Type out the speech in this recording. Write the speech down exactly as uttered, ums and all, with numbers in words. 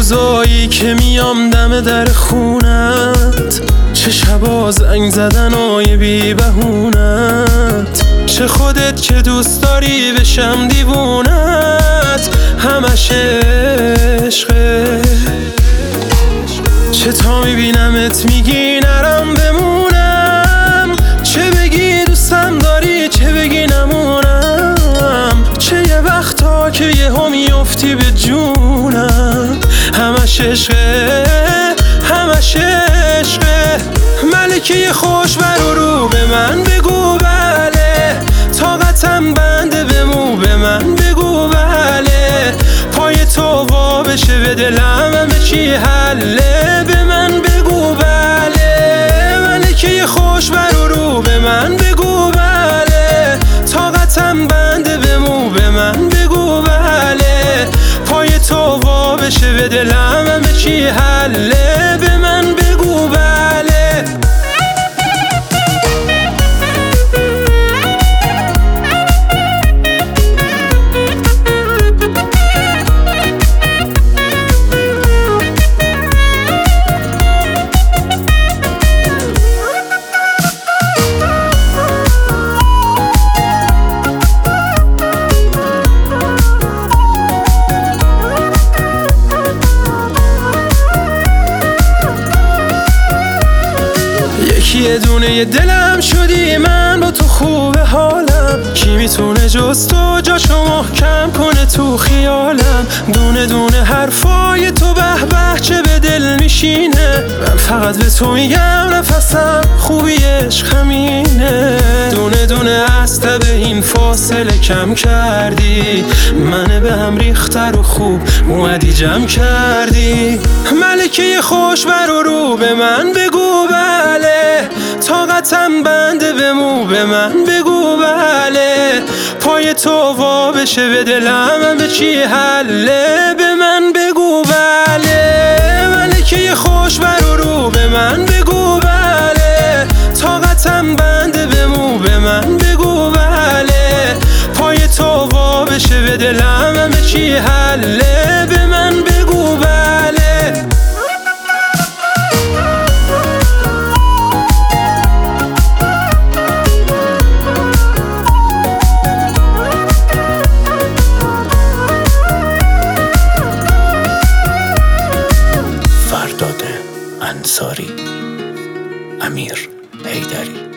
روزایی که میام دم در خونت، چه شبا زنگ زدن های بی بهونت، چه خودت که دوست داری بشم دیوونت، همش عشقه. چه تا میبینمت میگی نرم بمونم، چه بگی دوستم داری چه بگی نمونم، چه یه وقتا که یه هم میفتی به جونم، همش عشقه همش عشقه. ملکه خوش برو رو به من بگو بله، طاقتم بنده بمو به من بگو بله، پای تو وا بشه به دلم همه چی حله، به من بگو بله. ملکه خوش برو رو به من بگو بله، طاقتم بنده بمو به من بگو بله، پای تو وا بشه به دلم همه چی حله، به من بگو بله. یه دونه یه دلم شدی من با تو خوبه حالم، کی میتونه جز تو جاشو محکم کنه تو خیالم، دونه دونه حرفای تو به به چه به دل میشینه، من فقط به تو میگم نفسم خوبی عشق همینه، دونه دونه استه به این فاصله کم کردی، منه به هم ریختر و خوب اومدی جمع کردی. ملکه خوش برو رو به من بگو بله، طاقتم بنده بمو به من بگو بله، پای تو وا بشه به دلم همه چی حله، به من بگو بله. ملکه خوش برو رو به من بگو بله، طاقتم بنده بمو به من بگو بله، پای تو وا بشه به دلم همه چی حله، به من بگو بله. فرداد انصاری، امیر حیدری.